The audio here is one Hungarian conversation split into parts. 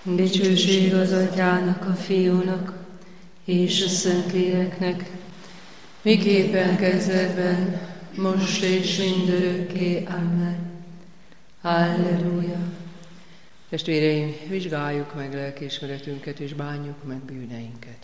Dicsőség az Atyának, a Fiúnak és a Szentléleknek, miképpen kezdetben, most és mindörökké. Amen. Halleluja! Testvéreim, vizsgáljuk meg lelkiismeretünket és bánjuk meg bűneinket.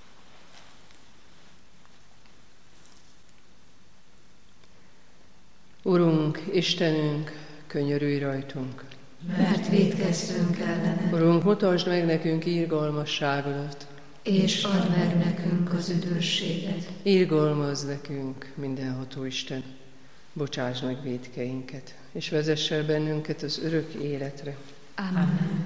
Urunk, Istenünk, könyörülj rajtunk! Mert vétkeztünk ellene. Urunk, mutasd meg nekünk irgalmasságodat, és add meg nekünk az üdvösséget. Irgalmazz nekünk, mindenható Isten, bocsáss meg vétkeinket, és vezess el bennünket az örök életre. Amen.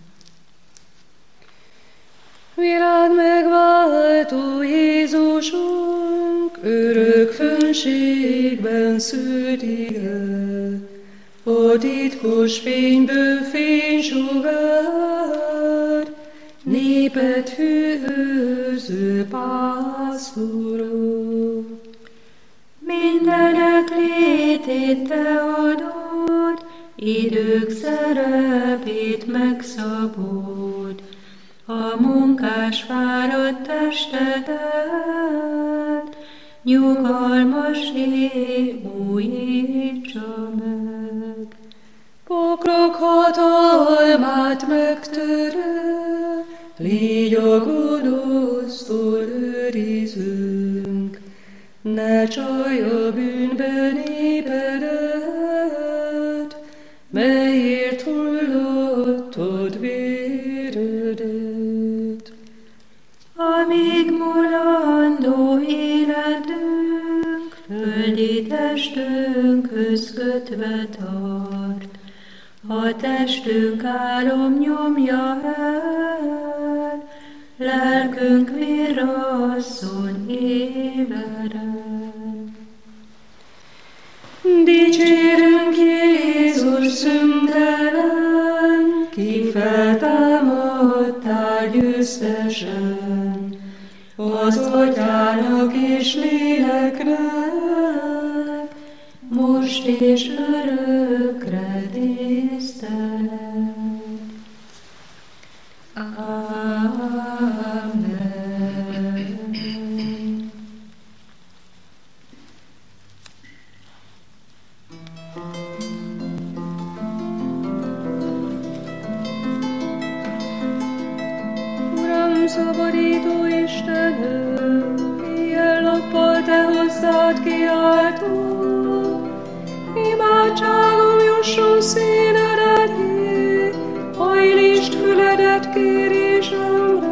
Világ megváltó Jézusunk, örök fönségben szült ige, a titkos fényből fénysugár, népet hűvöző pásztorod. Mindenek létét te adod, idők szerepét megszabod, a munkás fáradt testedet, nyugalmassé újítsa meg. Pokrok hatalmát megtörő, légy a gonosztól őrizünk, ne csalj a bűnben népedet, melyért hullottod véredet. Amíg mulandó életünk, földi testünkhöz kötve tart, a testünk álom nyomja el, lelkünk virrasszon éberen. Dicsérünk Jézus szüntelen, ki feltámadtál győztesen, az Atyának és Léleknek, most és örökre tisztelet. Amen. Uram, szabadító Istenem, éjjel-nappal te hozzád kiáltok, imádságom jusson színed elé, hajlítsd füledet kérésemre.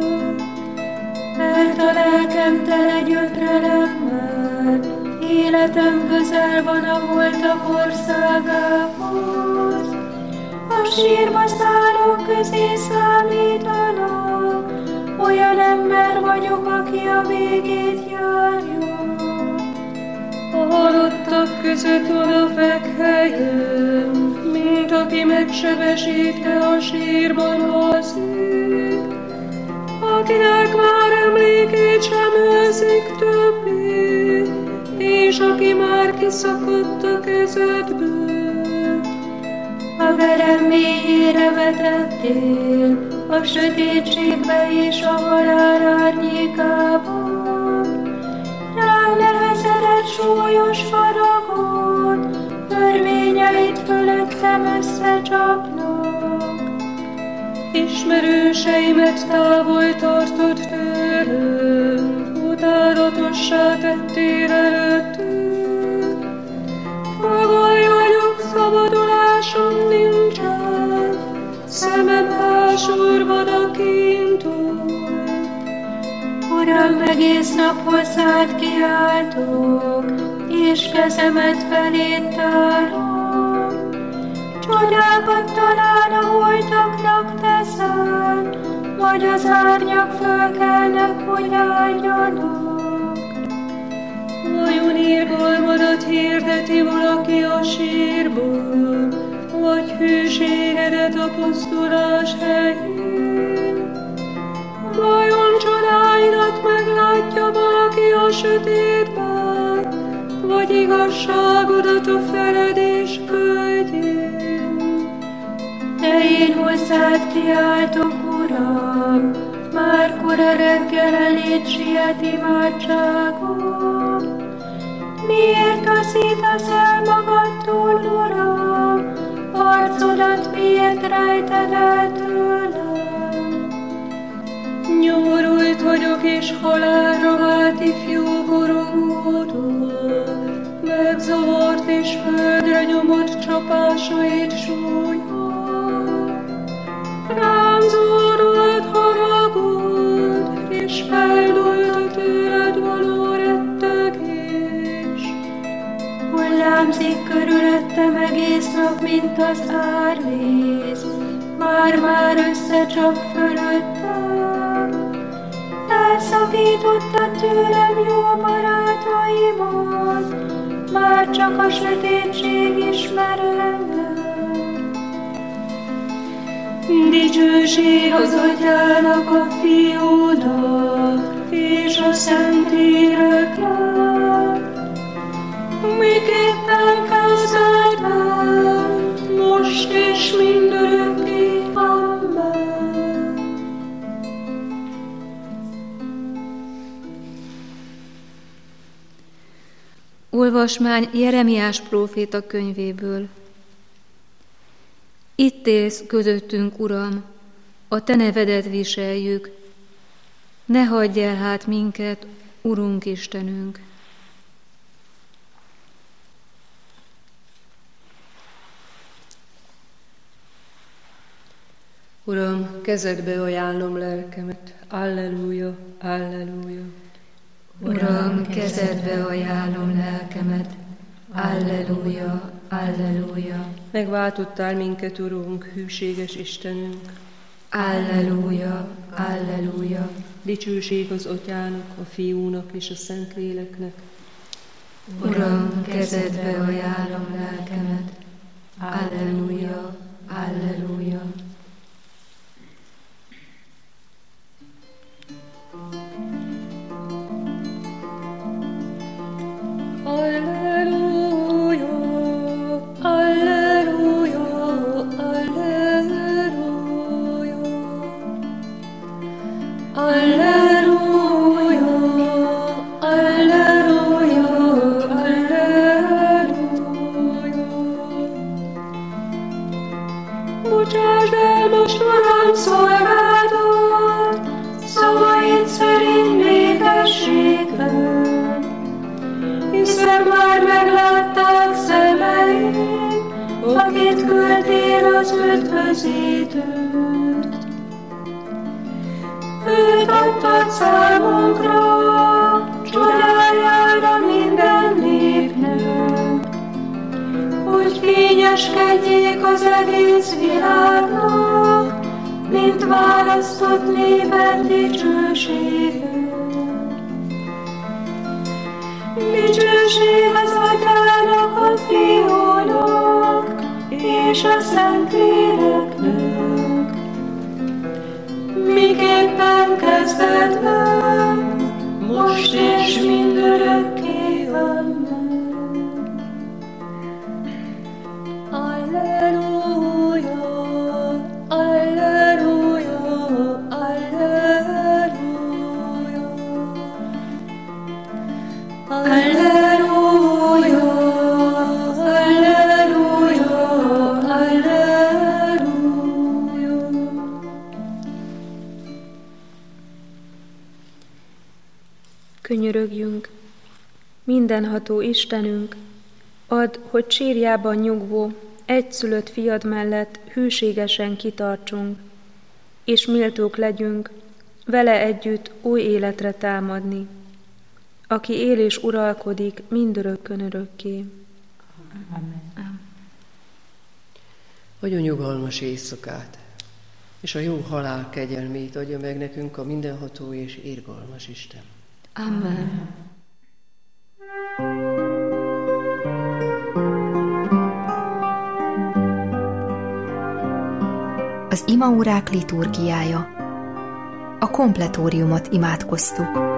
Mert a lelkem tele gyötrelemmel, életem közel van a holtak országához. A sírba szállók közé számítanak, olyan ember vagyok, aki a végét járja. A halottak között odafekhelyem, mint aki megsebesítve a sírban alszik, akinek már emlékét sem őrzik többé, és aki már kiszakadt a kezedből. A verem mélyére vetettél, a sötétségbe és a halál árnyékában. Rám nehezedett súlyos faragon, törvényeit fölöttem összecsapnak. Ismerőseimet távol tartod tőlem, utálatossá tettél előttük. Fogoly vagyok, szabadulásom nincsen, szemem elsurvad a kintól. Uram, egész nap hozzád kiáltok, és kezemet feléd tárom. Csodákat talán a holtaknak teszel, vagy az árnyak fölkelnek, hogy áldjanak. Vajon irgalmadat hirdeti valaki a sírból, vagy hűségedet a pusztulás helyén? Vajon csodáidat meglátja valaki a sötétben, vagy igazságodat a feledés földjén? De én hozzád kiáltok, Uram, már kora reggel eléd siet imádságom. Miért taszítasz el magadtól, Uram? Arcodat miért rejted el tőlem? Nyomorult vagyok és halálra vált ifjú gorogódom, megzavart és földre nyomott csapásait súlya. Rám zúdult haragod, és feldúlt a tőled való rettegés. Hullámzik körülöttem egész nap, mint az árvíz, már-már összecsap fölöttem. Elszakítottad tőlem jó barátaimat, már csak a sötétség ismer engem. Dicsőség az Atyának, a Fiúnak, és a Szentléleknek, miképpen kezdetben, most és mindörökké. Amen. Olvasmány Jeremiás próféta könyvéből. Itt élsz közöttünk, Uram, a Te nevedet viseljük, ne hagyj el hát minket, Urunk Istenünk. Uram, kezedbe ajánlom lelkemet. Alleluja, alleluja. Uram, kezedbe ajánlom lelkemet. Alleluja, alleluja. Megváltottál minket, Urunk, hűséges Istenünk. Alleluja, alleluja. Dicsőség az Atyának, a Fiúnak és a Szentléleknek. Uram, kezedbe ajánlom lelkemet. Alleluja, alleluja. Alleluja, alleluja, alleluja. Alleluja, alleluja, alleluja. Bocsásd el most, Uram, szolgádat, szavaid szerint népességben, hiszen már meglátták szemeim, akit küldtél az üdvözítőt. Őt adtad számunkra, csodájára minden népnek, hogy fényeskedjék az egész világnak, mint választott néped dicsőséget. Dicsőség az Atyának, a Fiúnak, és a Szentléleknek, miképpen kezdetben, most és mindörökké. Amen. Alleluja, alleluja, alleluja. Alleluja, alleluja, alleluja. Könyörögjünk, mindenható Istenünk, add, hogy sírjában nyugvó, egyszülött fiad mellett hűségesen kitartsunk, és méltók legyünk vele együtt új életre támadni, aki él és uralkodik mindörökkön örökké. Amen. Adjon nyugalmas éjszakát, és a jó halál kegyelmét adja meg nekünk a mindenható és irgalmas Isten. Amen. Az imaórák liturgiája. A kompletóriumot imádkoztuk.